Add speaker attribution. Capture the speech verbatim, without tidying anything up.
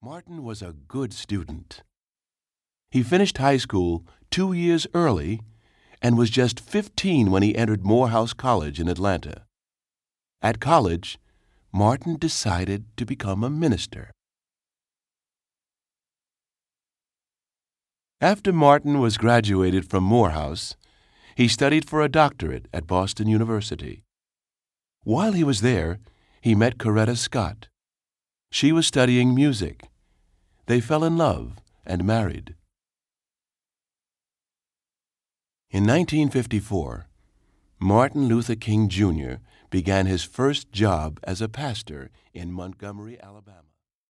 Speaker 1: Martin was a good student. He finished high school two years early and was just fifteen when he entered Morehouse College in Atlanta. At college, Martin decided to become a minister. After Martin was graduated from Morehouse, he studied for a doctorate at Boston University. While he was there, he met Coretta Scott. She was studying music. They fell in love and married. In nineteen fifty-four, Martin Luther King Junior began his first job as a pastor in Montgomery, Alabama.